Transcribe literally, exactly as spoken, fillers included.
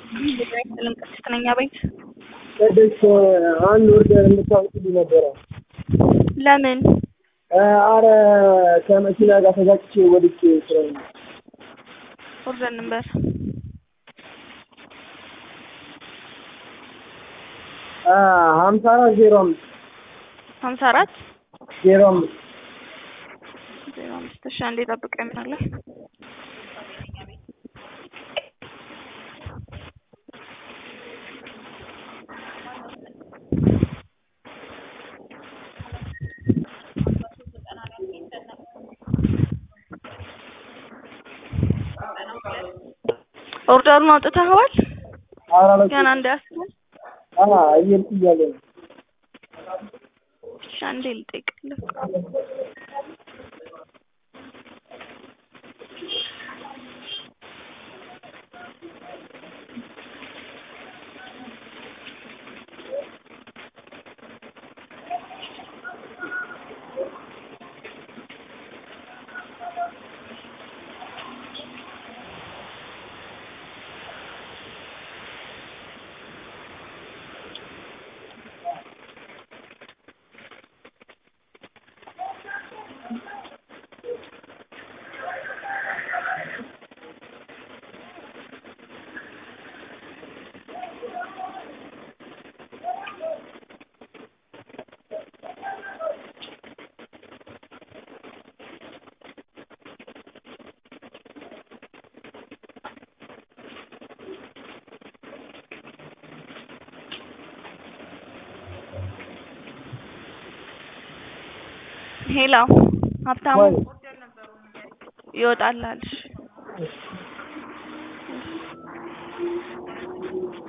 ለምን ከስተኛ ቤት ቅድስት አንድ ኦርደር እንድታውቁልኝ ነበረ። ለምን? አረ ከመኪና ጋር ተጋጭቼ ወድቄ ስለሆነ ኦርደር ነበር አ ሃምሳ አራት ዜሮ አምስት ሃምሳ አራት ዜሮ አምስት ዜሮ አምስት እሺ፣ አንዴ ጠብቀኝ ምናለ ኦርደሩን አውጥተኸዋል? አራ ገና እንዳያስብ አዎ እየልኩ እያለ ነው። እሺ፣ አንዴ ልጠይቅልህ። ሄሎ ሀብታሙ ይወጣልሽ።